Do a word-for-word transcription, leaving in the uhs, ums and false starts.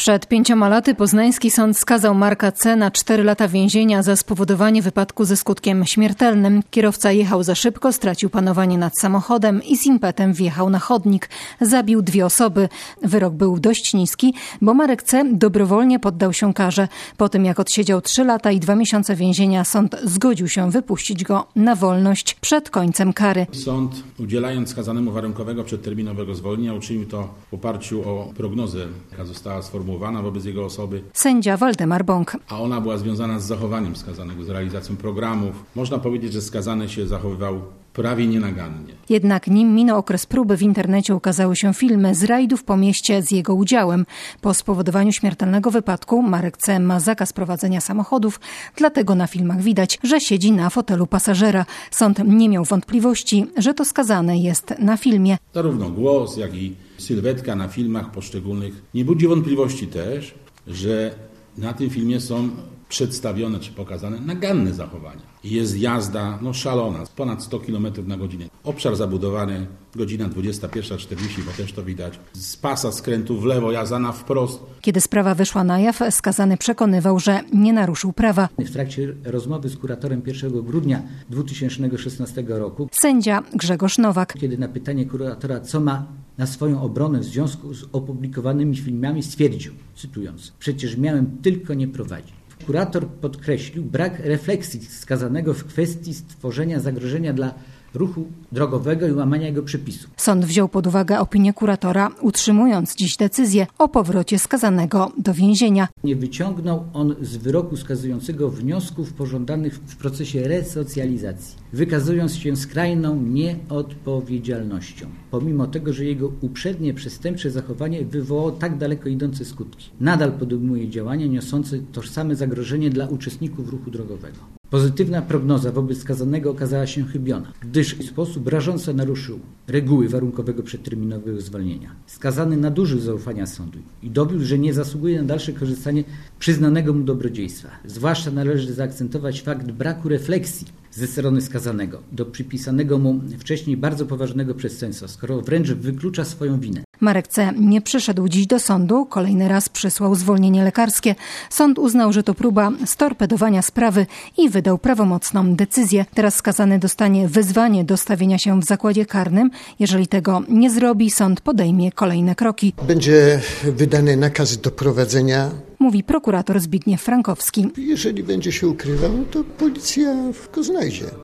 Przed pięcioma laty poznański sąd skazał Marka C. na cztery lata więzienia za spowodowanie wypadku ze skutkiem śmiertelnym. Kierowca jechał za szybko, stracił panowanie nad samochodem i z impetem wjechał na chodnik. Zabił dwie osoby. Wyrok był dość niski, bo Marek C. dobrowolnie poddał się karze. Po tym jak odsiedział trzy lata i dwa miesiące więzienia, sąd zgodził się wypuścić go na wolność przed końcem kary. Sąd, udzielając skazanemu warunkowego przedterminowego zwolnienia, uczynił to w oparciu o prognozę, jaka została sformułowana wobec jego osoby. Sędzia Waldemar Bąk. A ona była związana z zachowaniem skazanego, z realizacją programów. Można powiedzieć, że skazany się zachowywał prawie nienagannie. Jednak nim minął okres próby, w internecie ukazały się filmy z rajdów po mieście z jego udziałem. Po spowodowaniu śmiertelnego wypadku Marek C. ma zakaz prowadzenia samochodów, dlatego na filmach widać, że siedzi na fotelu pasażera. Sąd nie miał wątpliwości, że to skazany jest na filmie. Zarówno głos, jak i sylwetka na filmach poszczególnych nie budzi wątpliwości też, że na tym filmie są przedstawione czy pokazane naganne zachowania. Jest jazda no, szalona, ponad sto kilometrów na godzinę. Obszar zabudowany, godzina dwudziesta pierwsza czterdzieści, bo też to widać. Z pasa skrętu w lewo, jazda na wprost. Kiedy sprawa wyszła na jaw, skazany przekonywał, że nie naruszył prawa. W trakcie rozmowy z kuratorem pierwszego grudnia dwa tysiące szesnastego roku sędzia Grzegorz Nowak. Kiedy na pytanie kuratora, co ma na swoją obronę w związku z opublikowanymi filmami, stwierdził, cytując: przecież miałem tylko nie prowadzić. Kurator podkreślił brak refleksji skazanego w kwestii stworzenia zagrożenia dla ruchu drogowego i łamania jego przepisów. Sąd wziął pod uwagę opinię kuratora, utrzymując dziś decyzję o powrocie skazanego do więzienia. Nie wyciągnął on z wyroku skazującego wniosków pożądanych w procesie resocjalizacji, wykazując się skrajną nieodpowiedzialnością, pomimo tego, że jego uprzednie przestępcze zachowanie wywołało tak daleko idące skutki. Nadal podejmuje działania niosące tożsame zagrożenie dla uczestników ruchu drogowego. Pozytywna prognoza wobec skazanego okazała się chybiona, gdyż w sposób rażąco naruszył reguły warunkowego przedterminowego zwolnienia. Skazany nadużył zaufania sądu i dowiódł, że nie zasługuje na dalsze korzystanie przyznanego mu dobrodziejstwa. Zwłaszcza należy zaakcentować fakt braku refleksji ze strony skazanego do przypisanego mu wcześniej bardzo poważnego przestępstwa, skoro wręcz wyklucza swoją winę. Marek C. nie przyszedł dziś do sądu, kolejny raz przysłał zwolnienie lekarskie. Sąd uznał, że to próba storpedowania sprawy i wydał prawomocną decyzję. Teraz skazany dostanie wezwanie do stawienia się w zakładzie karnym. Jeżeli tego nie zrobi, sąd podejmie kolejne kroki. Będzie wydany nakaz doprowadzenia, mówi prokurator Zbigniew Frankowski. Jeżeli będzie się ukrywał, to policja go znajdzie.